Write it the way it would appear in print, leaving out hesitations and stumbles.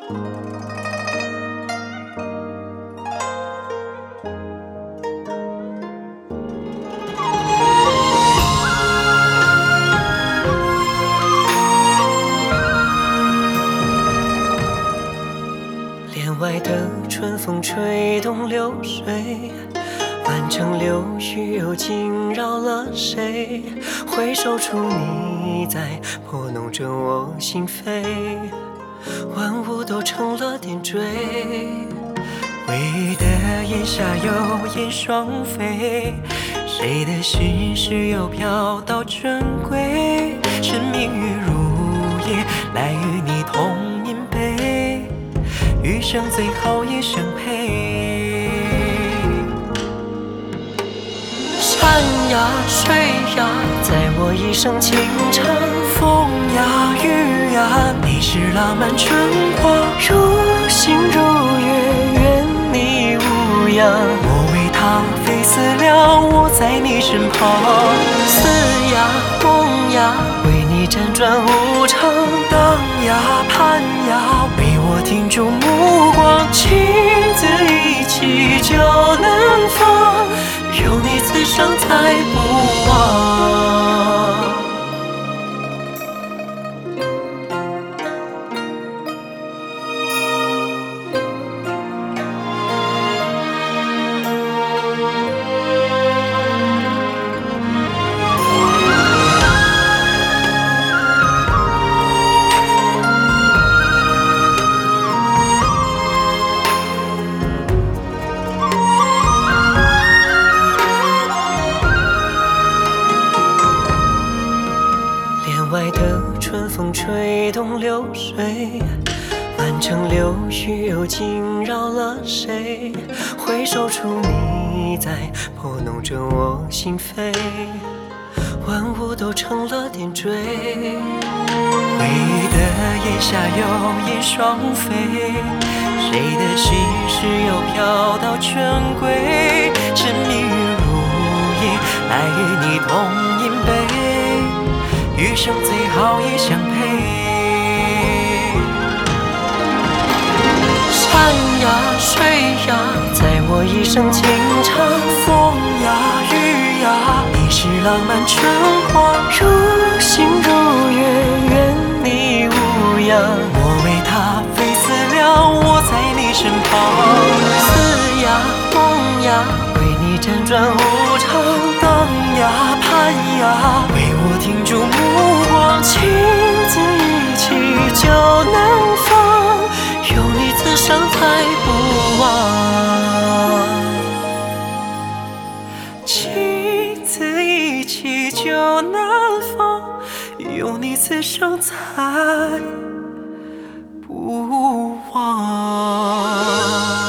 帘外的春风吹动流水，万城流絮又惊扰了谁？回首处你在拨弄着我心扉，万物都成了点缀。回忆的檐下有燕双飞，谁的世事又飘到珍贵？沉迷于如叶，来与你同饮杯，余生最好也相配。山呀水呀，在我一生轻唱；风呀雨呀，你是浪漫春花。如星如月，愿你无恙。我为他非死了，我在你身旁。思呀梦呀，为你辗转无常。荡呀盼呀，为我停住目光。情字一起就能放，有你此生才不忘。外的春风吹动流水，万城流絮又惊扰了谁？回首处你在拨弄着我心扉，万物都成了点缀。回忆的檐下有燕双飞，谁的心事又飘到珍贵？沉迷于如叶，来与你同饮杯，余生最好也相配。山呀水呀，在我一生轻唱；风呀雨呀，你是浪漫春花。如星如月，愿你无恙。我为他非死了，我在你身旁。思呀梦呀，为你辗转无常。荡呀盼呀，为我停住目光。情字一起就能放，有你此生才不忘。情字一起就能放，有你此生才不忘。